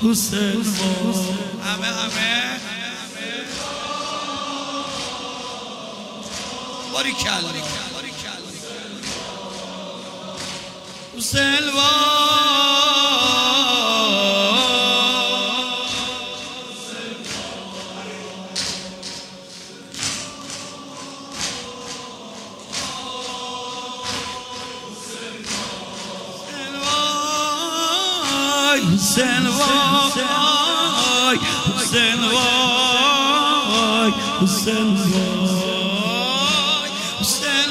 حسین همه باریکلا حسین حسین وای حسین وای حسین وای حسین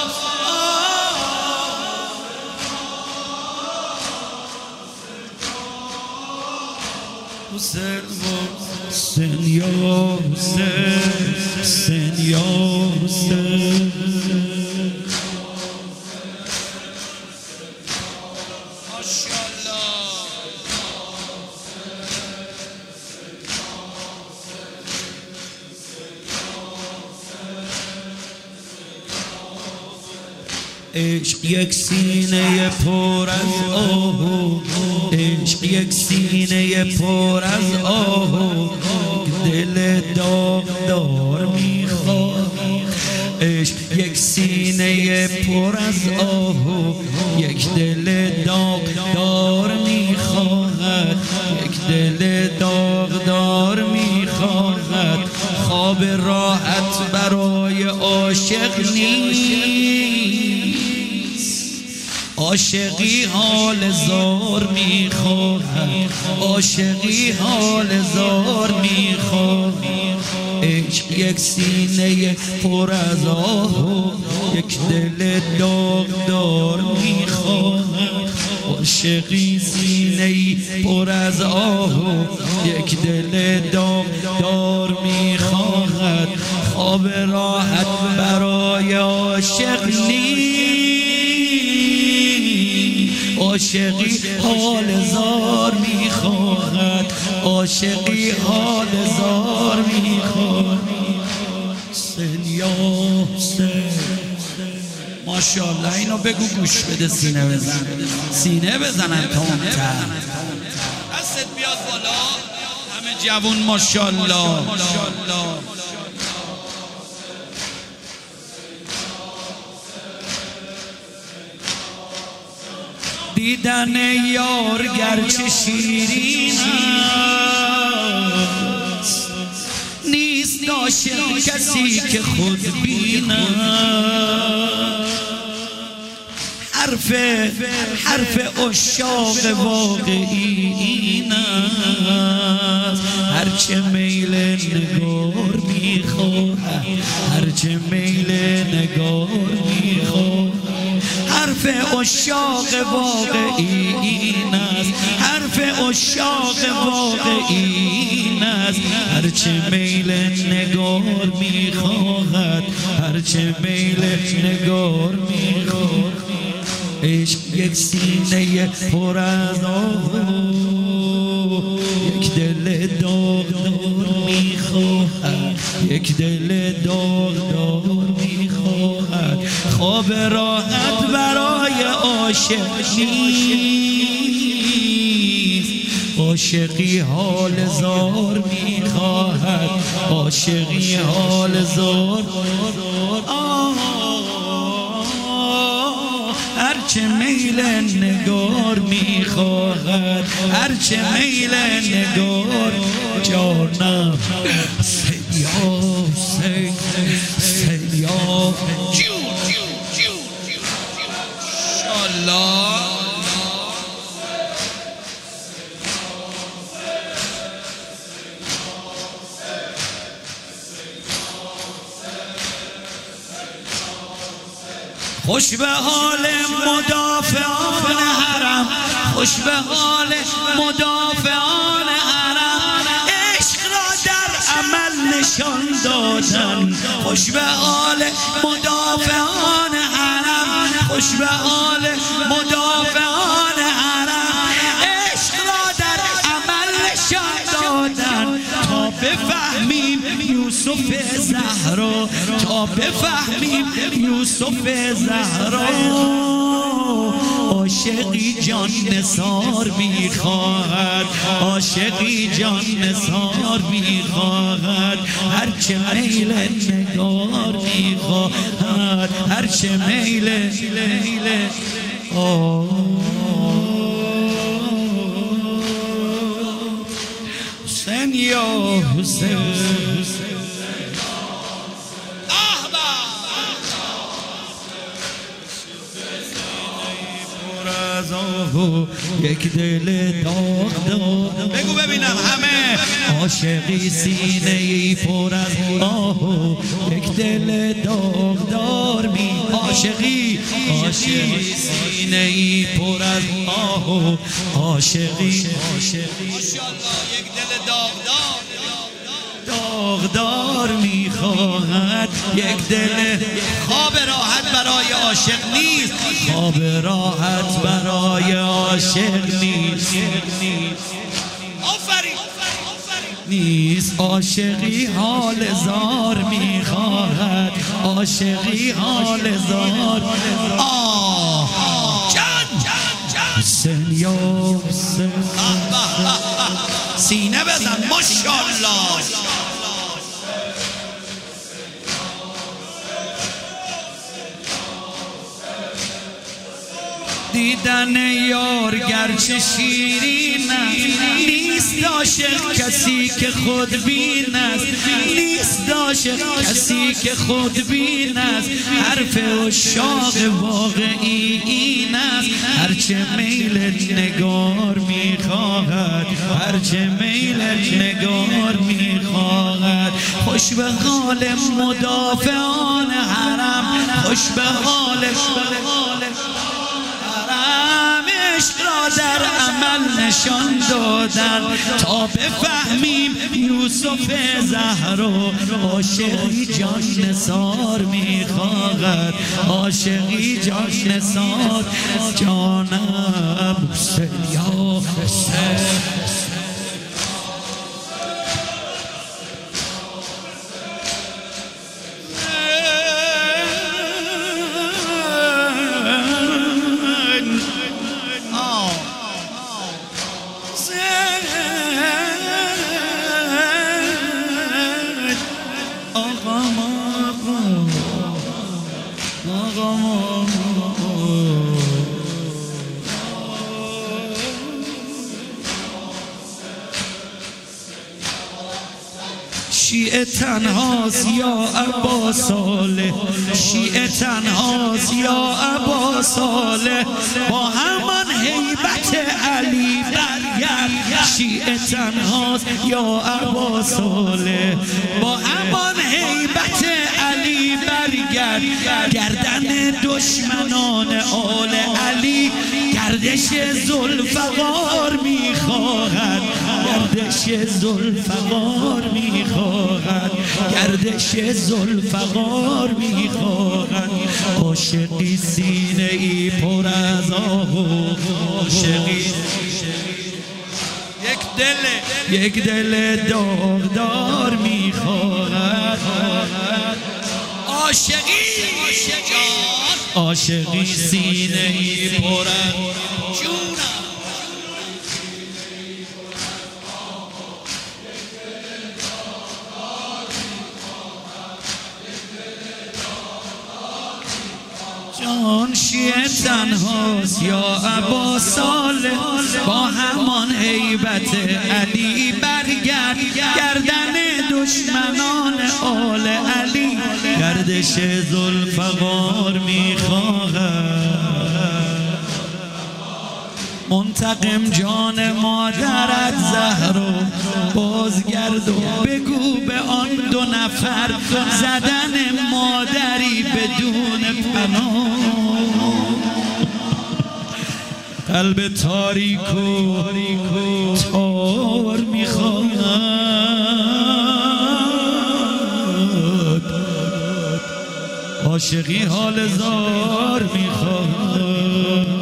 حسین حسین یا حسین حسین یا حسین عشق یک سینه پر از آه، عشق یک سینه پر از آه، دل داغدار میخواد. عشق یک سینه پر از آه، یک دل داغدار میخواهد، یک دل داغدار میخواهد. خواب راحت برای عاشق نیست، عاشقی حال زار میخواهد، عاشقی حال زار میخواهد. عشق یک سینه پر از آه، یک دل داغدار میخواهد. عاشقی سینه‌ای پر از آه، یک دل داغدار میخواهد. خواب راحت برای عاشق نیست، عاشقی حال زار میخواهد، عاشقی حال زار میخواهد. حسین یا حسین ماشاءالله. اینو بگو گوش بده، سینه بزن، سینه بزنن تامتر. دستت بیاد بالا همه جوون ماشاءالله. دیدن یار گرچه شیرین است، نیست عاشق کسی که خود بیند. حرف عشاق واقعی این است، هرچه میل نگار میخواهد، هرچه میل نگار میخواهد. حرف عشاق واقعی این است، حرف عشاق واقعی این است، هرچه میل نگار میخواهد، هرچه میل نگار میخواهد. عشق یک سینه پر از آه، یک دل داغدار میخواهد، یک دل داغدار میخواهد. خواب راحت برای عاشق نیست، عاشقی حال زار میخواهد، عاشقی حال زار. هرچه میل نگار میخواهد، هرچه میل نگار. جانم سیا سیا انشالله. خوش به حال مدافعان حرم، خوش به حال مدافعان حرم، عشق را در عمل نشان دادن. خوش به حال مدافعان حرم، خوش به حال مدافعان حرم، عشق را در عمل نشان دادن. تا بفهمیم یوسف زهرا، تا بفهمیم یوسف زهرا، عاشقی جان نثار میخواهد، عاشقی جان نثار میخواهد، هرچه میل نگار میخواهد، هرچه میل حسین یا حسین یک دل داغ داغ. بگو ببینم همه. عاشقی سینه ای پر از آه، یک دل داغدار می. عاشقی سینه ای پر از آه، عاشقی ماشاءالله یک دل داغدار میخواهد، یک دل. خواب راحت برای عاشق نیست، خواب راحت برای عاشق نیست، آفرین نیست. عاشقی حال زار میخواهد، عاشقی حال زار. حسین یا حسین سینه بزن ماشاءالله. دیدن یار گرچه شیرین است، نیست عاشق کسی که خود بین است، نیست عاشق کسی که خود بین است. حرف عشاق واقعی این است، هرچه میل نگار میخواهد، هرچه میل نگار میخواهد. خوش به حال مدافعان حرم، خوش به حال عشق را در عمل نشان دادن تا بفهمیم یوسف زهرا. عاشقی جان نثار میخواهد، عاشقی جان نثار. جانم حسین یا حسین شیعه تنهاست یا ابا صالح، شیعه تنهاست یا ابا صالح، با همان هیبت علی برگرد. شیعه تنهاست یا ابا صالح، با همان هیبت علی برگرد. گردن دشمنان آل علی گردش ذوالفقار میخواهد، گردش ذوالفقار میخواهد، گردش ذوالفقار میخواهد. عاشقی سینه ای پر از آه، عاشقی یک دل داغدار میخواهد. عاشقی سینه ای پر از جونم. جان شیعه تنهاست یا ابا صالح، با همان هیبت علی برگرد. گردن دشمنان آل علی گردش ذوالفقار میخواهد. منتقم جان مادرت زهرا، بازگرد و بگو به آن دو نفر زدن مادری بدون پناه. قلب تاریک و تار میخواهد، عاشقی حال زار میخواهد.